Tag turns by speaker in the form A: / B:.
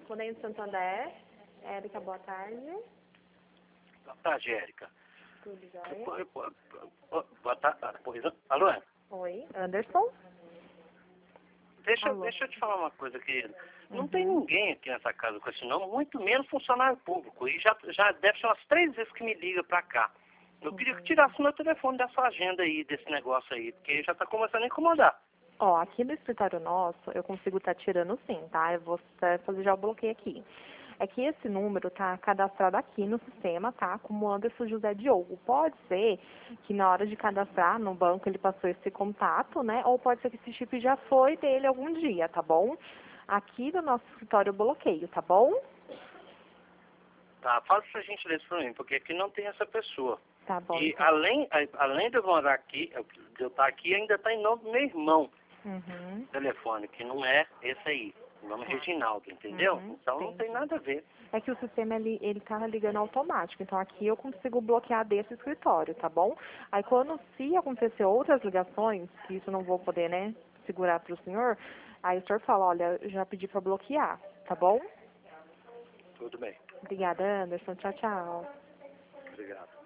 A: Correspondente Santander, Érica, boa tarde.
B: Boa tarde, Érica.
A: Tudo jóia?
B: Boa tarde. Alô?
A: Oi, Anderson?
B: Deixa eu te falar uma coisa, querido. Não tem ninguém aqui nessa casa com esse nome, muito menos funcionário público. E já deve ser umas 3 vezes que me liga pra cá. Eu queria que tirasse meu telefone dessa agenda aí, desse negócio aí, porque já tá começando a incomodar.
A: Ó, aqui no escritório nosso, eu consigo estar tirando sim, tá? Eu vou fazer já o bloqueio aqui. É que esse número tá cadastrado aqui no sistema, tá? Como Anderson José Diogo. Pode ser que na hora de cadastrar no banco ele passou esse contato, né? Ou pode ser que esse chip já foi dele algum dia, tá bom? Aqui no nosso escritório eu bloqueio, tá bom?
B: Tá, faz essa gentileza pra mim, porque aqui não tem essa pessoa.
A: Tá bom,
B: E
A: então.
B: além de eu morar aqui, de eu estar aqui, ainda tá em nome do meu irmão.
A: Uhum.
B: Telefone, que não é esse aí. O nome é Reginaldo, entendeu? Então não tem nada a ver.
A: É que o sistema ele tá ligando automático, então aqui eu consigo bloquear desse escritório, tá bom? Aí quando se acontecer outras ligações, que isso eu não vou poder, né, segurar para o senhor, aí o senhor fala, olha, eu já pedi para bloquear, tá bom?
B: Tudo bem.
A: Obrigada, Anderson. Tchau, tchau.
B: Obrigado.